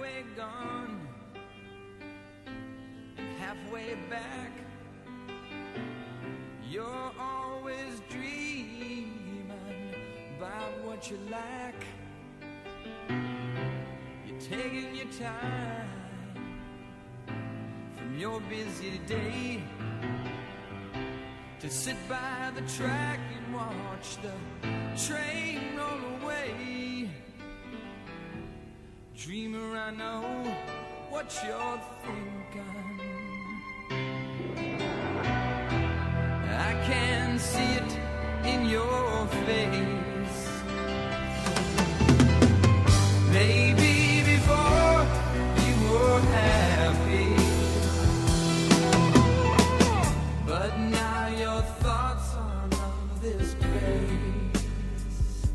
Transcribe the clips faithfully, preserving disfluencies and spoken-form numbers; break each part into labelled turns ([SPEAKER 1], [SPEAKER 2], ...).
[SPEAKER 1] halfway gone and halfway back. You're always dreaming about what you lack. You're taking your time from your busy day to sit by the track and watch the train roll away. Dreamer, I know what you're thinking. I can see it in your face. Maybe before you were happy, but now your thoughts are of this grace.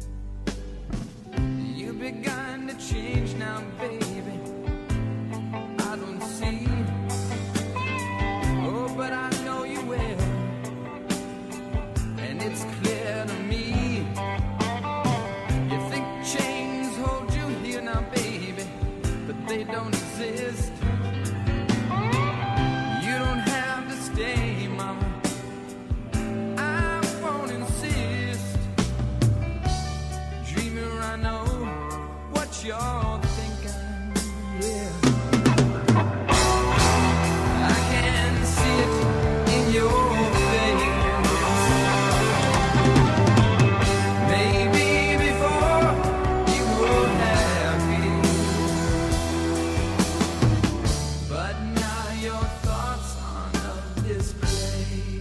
[SPEAKER 1] You've begun to change now, baby. I don't see. Oh, but I know you will. And it's clear to me. You think chains hold you here now, baby, but they don't exist. You don't have to stay, mama. I won't insist. Dreamer, I know what you're thinking, yeah. I can see it in your face. Maybe before you were happy, but now your thoughts aren't of this place.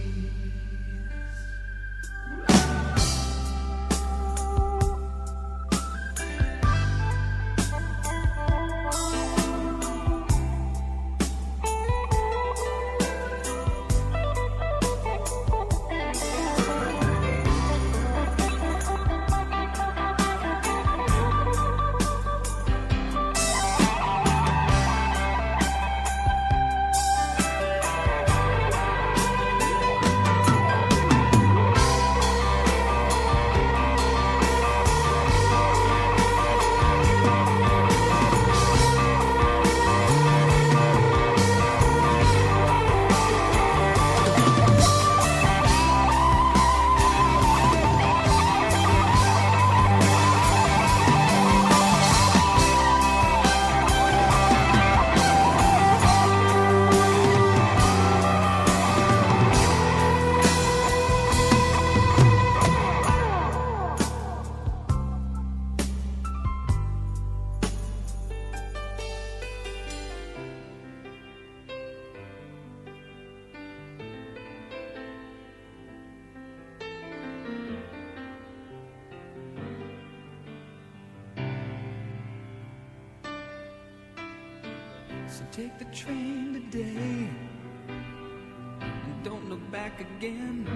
[SPEAKER 1] So take the train today and don't look back again.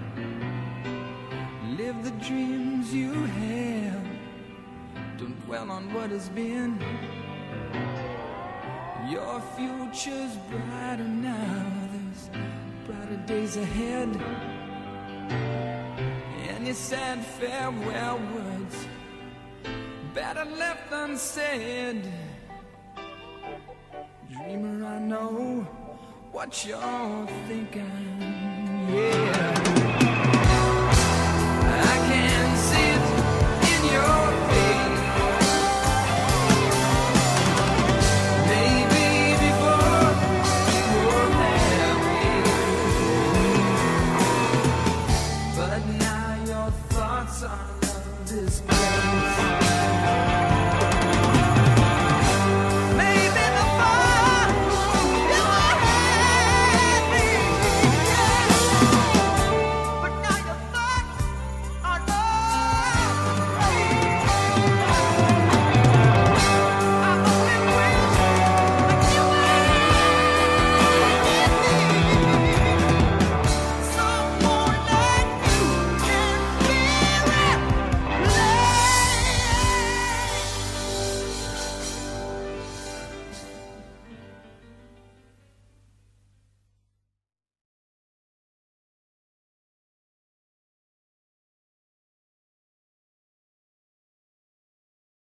[SPEAKER 1] Live the dreams you have. Don't dwell on what has been. Your future's brighter now. There's brighter days ahead. And your sad farewell words better left unsaid. Dreamer, I know what you're thinking, yeah.